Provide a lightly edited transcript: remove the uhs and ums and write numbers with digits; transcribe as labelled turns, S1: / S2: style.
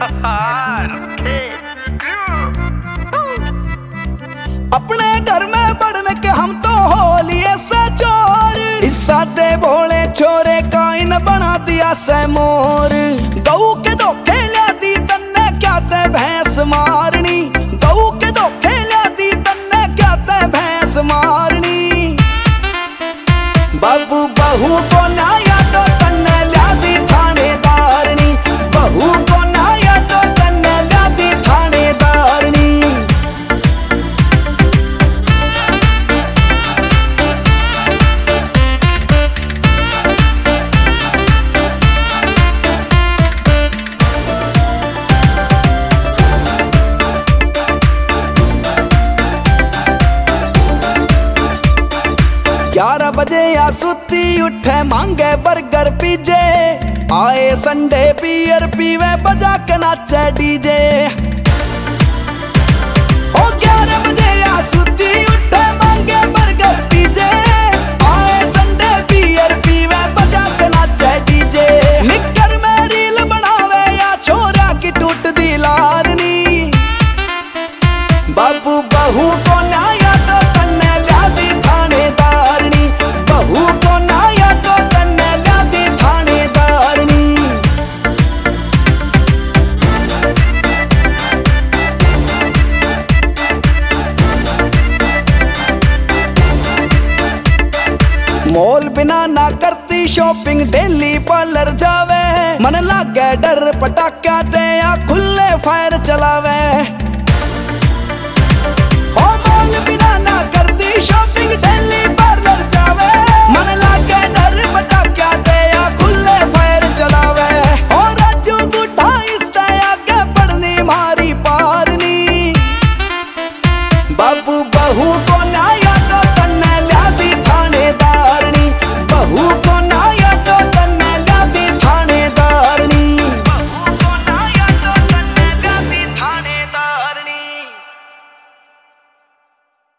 S1: अपने घर में बढ़ने के हम तो हो लिए से चोर, इस सादे भोले छोरे का इन बना दिया से मोर। गऊ के धोखे ले दी तन्ने क्या ते भैंस मारनी, गऊ के धोखे ले दी तन्ने क्या ते भैंस मारनी। बाबू बहू को ना याद तन्ने ला दी थानेदारनी, बहू को ना याद तन्ने ला दी थानेदारनी। ग्यारह बजे या सुती उठे मांगे बर्गर पिजे, आए संडे बियर पीवे बजा के नाचे डीजे। हो 11 बजे या सुती उठे मांगे बर्गर पिजे, आए संडे बियर पीवे बजा के नाचे डीजे। निक्कर में रील बनावे या छोरा की टूट दी लारनी, बाबू बहू को ना याद तन्ने ला दी थानेदारनी, बहू को ना याद तन्ने ला दी थानेदारनी। मॉल बिना ना करती शॉपिंग, डेली पार्लर जावे, मन लागे डर पटाखा दे या खुले फायर चलावे। हो मॉल बिना ना करती शॉपिंग, डेली पार्लर जावे, मन लागे डर पटाखा दे या खुले फायर चलावे। हो राजू गुठा इससे आगे बढ़नी मारी पारनी, बाबू बहू को ना